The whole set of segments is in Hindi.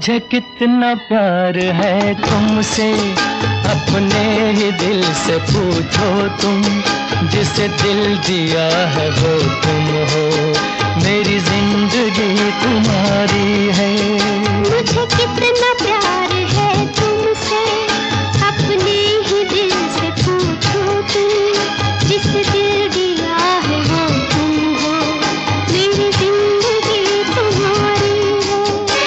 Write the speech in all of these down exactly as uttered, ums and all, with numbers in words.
मुझे कितना प्यार है तुमसे, अपने ही दिल से पूछो तुम। जिसे दिल दिया है वो तुम हो, मेरी जिंदगी तुम्हारी है। मुझे कितना प्यार है तुमसे, अपने ही दिल से पूछो तुम। जिसे दिल दिया है वो तुम हो, मेरी जिंदगी तुम्हारी है।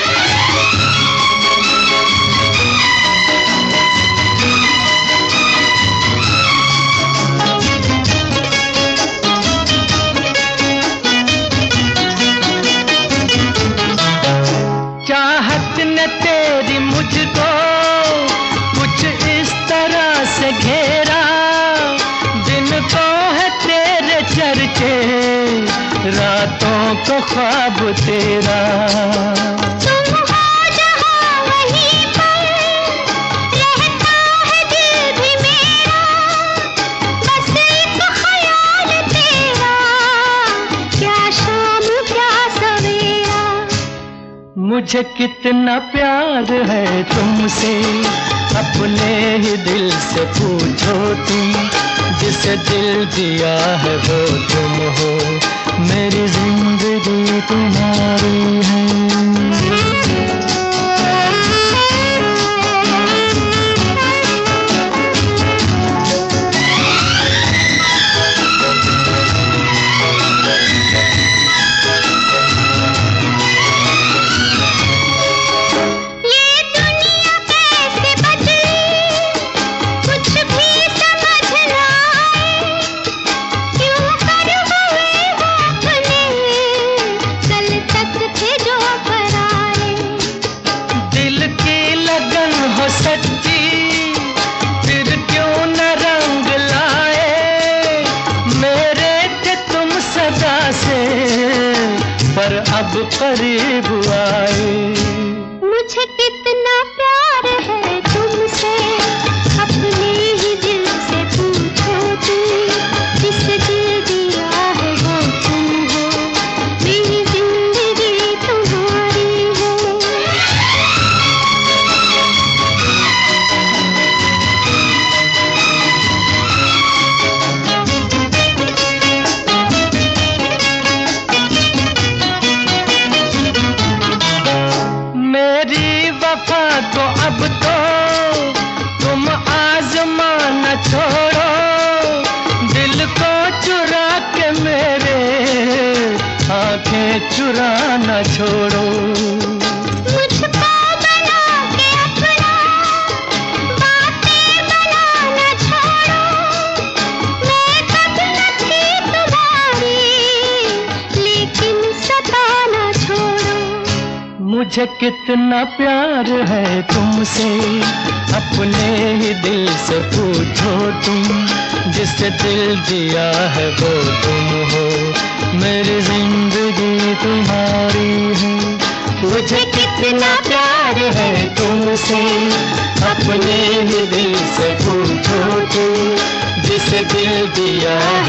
चाहत न तेरी मुझको कुछ इस तरह से घेरा, दिन को है तेरे चर्चे, रातों को ख्वाब तेरा। तुम हो जहाँ वहीं पर, रहता है दिल भी मेरा, बस एक ख्याल तेरा, क्या शाम क्या सवेरा। मुझे कितना प्यार है तुमसे, अपने ही दिल से पूछो तुम। जिसे दिल दिया है वो तुम हो, मेरी जिंदगी तुम्हारी है। सच्ची फिर क्यों न रंग लाए, मेरे थे तुम सदा से पर अब करीब आए। मुझे कितना प्यार है तुमसे, अपने ही दिल से पूछो तुम। जिसे दिल दिया है वो तुम हो, मेरी जिंदगी तुम्हारी है। मेरी वफा को अब तो तुम आजमाना छोड़ो, दिल को चुरा के मेरे आंखें चुराना छोड़ो। मुझको बना के अपना, बातें बनाना छोड़ो। मैं कब न थी तुम्हारी, लेकिन सताना छोड़ो। मुझे कितना प्यार है तुमसे, अपने ही दिल से पूछो तुम। जिसे दिल दिया है वो तुम हो, मेरी जिंदगी तुम्हारी है। मुझे कितना प्यार है तुमसे, अपने ही दिल से पूछो तुम। जिसे दिल दिया